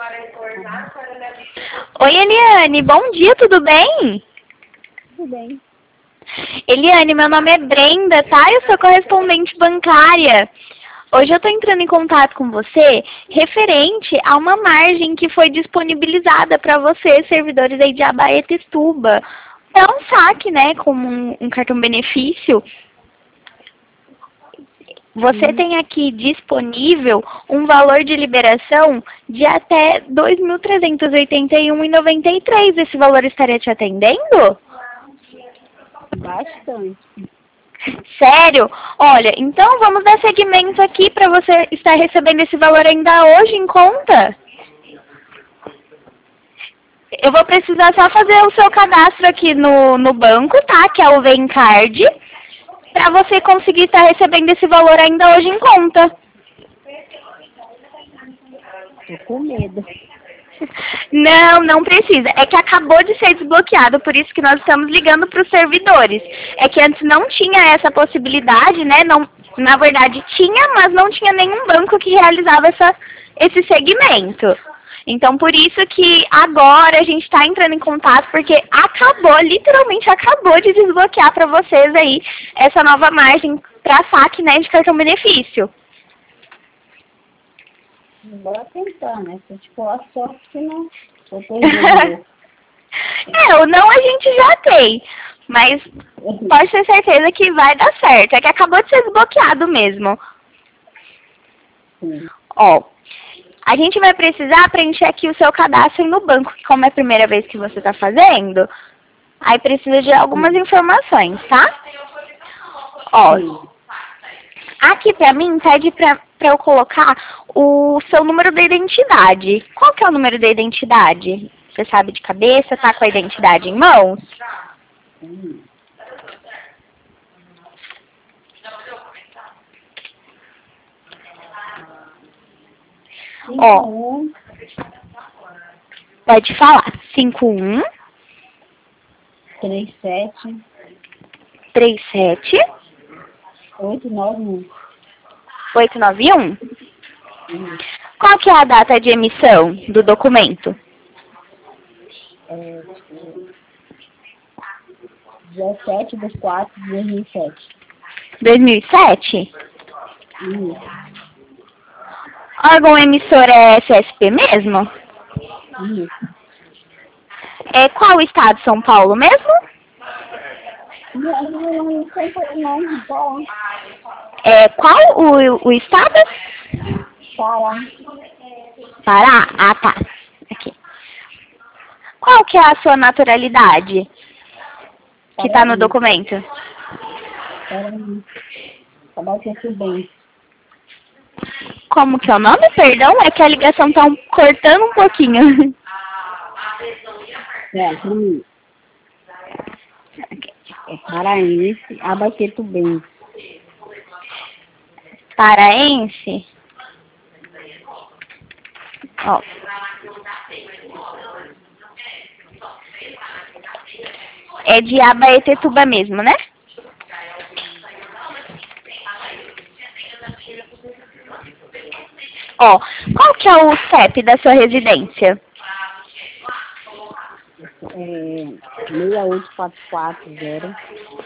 Oi, Eliane, bom dia, tudo bem? Tudo bem. Eliane, meu nome é Brenda, tá? Eu sou correspondente bancária. Hoje eu estou entrando em contato com você referente a uma margem que foi disponibilizada para você, servidores aí de Abaetetuba. É um saque, né, como um cartão benefício. Você tem aqui disponível um valor de liberação de até R$ 2.381,93. Esse valor estaria te atendendo? Bastante. Sério? Olha, então vamos dar seguimento aqui para você estar recebendo esse valor ainda hoje em conta. Eu vou precisar só fazer o seu cadastro aqui no banco, tá? Que é o VemCard, para você conseguir estar recebendo esse valor ainda hoje em conta. Tô com medo. Não, não precisa. É que acabou de ser desbloqueado, por isso que nós estamos ligando para os servidores. É que antes não tinha essa possibilidade, né? Não, na verdade tinha, mas não tinha nenhum banco que realizava esse segmento. Então, por isso que agora a gente está entrando em contato, porque acabou, literalmente acabou de desbloquear para vocês aí essa nova margem para saque, né, de cartão benefício. Bora tentar, né? Se tipo a sorte que não. Eu tô indo. O não a gente já tem, mas pode ter certeza que vai dar certo. É que acabou de ser desbloqueado mesmo. Sim. Ó, a gente vai precisar preencher aqui o seu cadastro no banco, que como é a primeira vez que você está fazendo, aí precisa de algumas informações, tá? Ó, Sim. aqui pra mim pede pra eu colocar o seu número da identidade. Qual que é o número da identidade? Você sabe de cabeça? Tá com a identidade em mãos? Sim. Ó, pode falar. 51 37 37 891. 891. Qual que é a data de emissão do documento? 17/4/2007. 2007? Isso. Órgão emissor é SSP mesmo? Isso. É qual estado? São Paulo mesmo? Não sei não. Bom. É qual o estado? Pará. Pará? Ah, tá. Aqui. Qual que é a sua naturalidade que está no documento? Paraí. Abaetetubense. Como que é o nome? Perdão, é que a ligação tá cortando um pouquinho. É paraense, Abaetetubense. Paraense? Ó. É de Abaetetuba mesmo, né? Ó, qual que é o CEP da sua residência? 68440.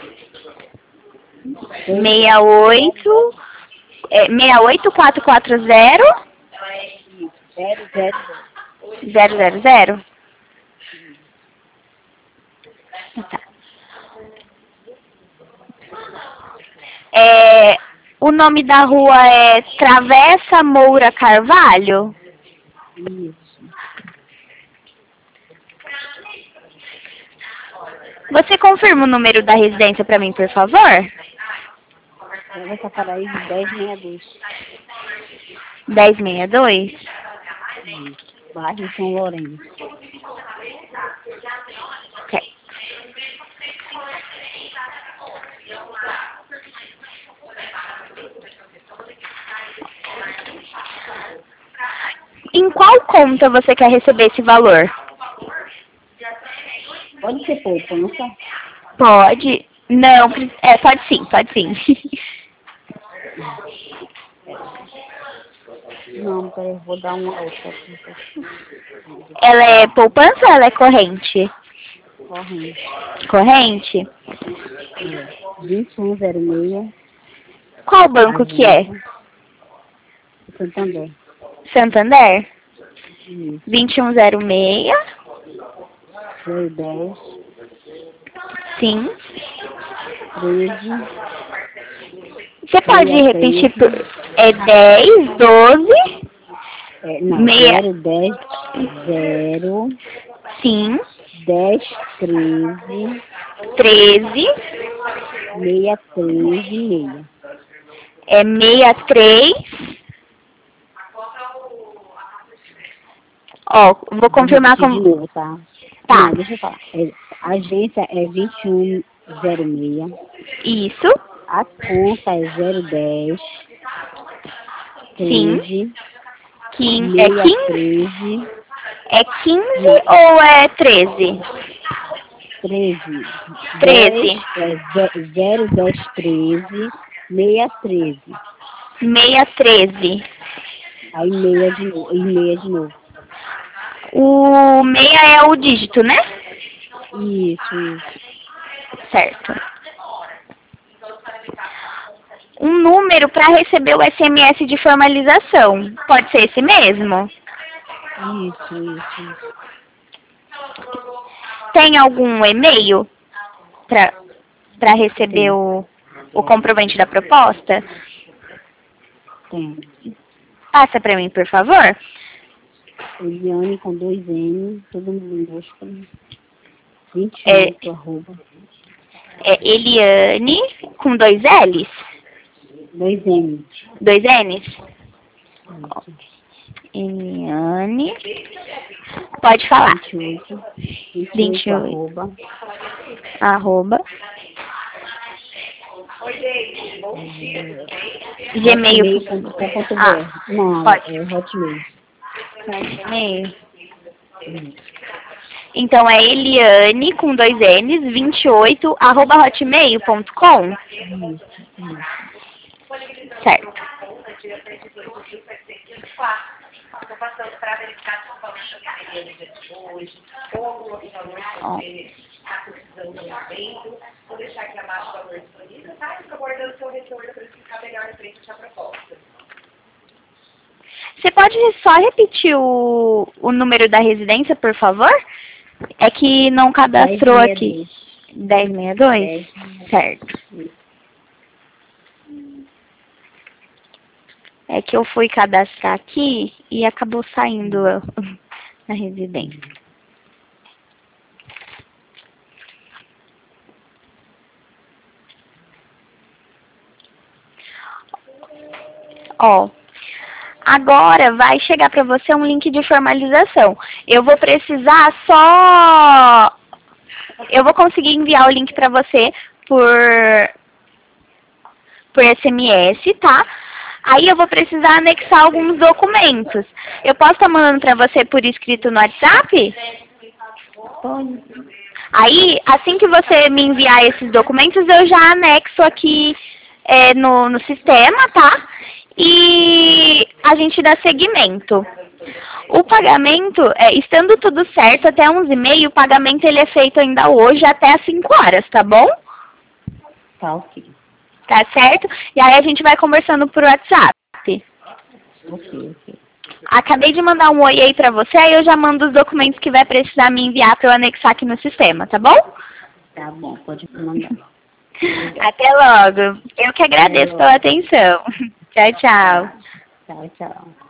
68 68440 000. Tá. O nome da rua é Travessa Moura Carvalho? Isso. Você confirma o número da residência para mim, por favor? Travessa Paraíso 1062. 1062? Bairro São Lourenço. Ok. Em qual conta você quer receber esse valor? Pode ser poupança? Pode. Não, pode sim, pode sim. Não, peraí, eu vou dar uma outra aqui. Ela é poupança ou ela é corrente? Corrente. Corrente? 2106. Qual banco que é? Santander. Santander? Isso. 2106. 010. Sim. 13. Você pode repetir? É 10, 12. Não, Meia. 010. 0. Sim. 10, 13. 13. 613. É 63. Ó, vou confirmar De com... novo, tá? Tá. Não, deixa eu falar. A agência é 2106. Isso. A conta é 010. Sim. 13. É 15? 613. É 15 ou é 13? 13. 13. 010, 13. 613. 613. Aí meia de novo. E meia de novo. O 6 é o dígito, né? Isso. Certo. Um número para receber o SMS de formalização. Pode ser esse mesmo? Isso. Tem algum e-mail para receber o comprovante da proposta? Tem. Passa para mim, por favor. Eliane com 2 N, todo mundo minúsculo. 28, arroba. É Eliane com 2 L's? 2 N. 2 N's? Eliane. Pode falar. 28, arroba. Gmail.com. Não, pode. é Hotmail. Hotmail. Então é Eliane com 2 N's, 28, arroba hotmail.com. Certo. Ó. Você pode só repetir o número da residência, por favor? É que não cadastrou aqui. 1062? Certo. É que eu fui cadastrar aqui e acabou saindo na residência. Ó, agora vai chegar para você um link de formalização. Eu vou precisar só... Eu vou conseguir enviar o link para você por SMS, tá? Aí eu vou precisar anexar alguns documentos. Eu posso estar mandando para você por escrito no WhatsApp? Pode. Aí, assim que você me enviar esses documentos, eu já anexo aqui no sistema, tá? E a gente dá seguimento. O pagamento, estando tudo certo, até 11h30, o pagamento ele é feito ainda hoje até às 5 horas, tá bom? Tá ok. Tá certo? E aí a gente vai conversando por WhatsApp. Ok. Acabei de mandar um oi aí pra você, aí eu já mando os documentos que vai precisar me enviar pra eu anexar aqui no sistema, tá bom? Tá bom, pode mandar. Até logo. Eu que agradeço pela atenção. Tchau, tchau. Tchau.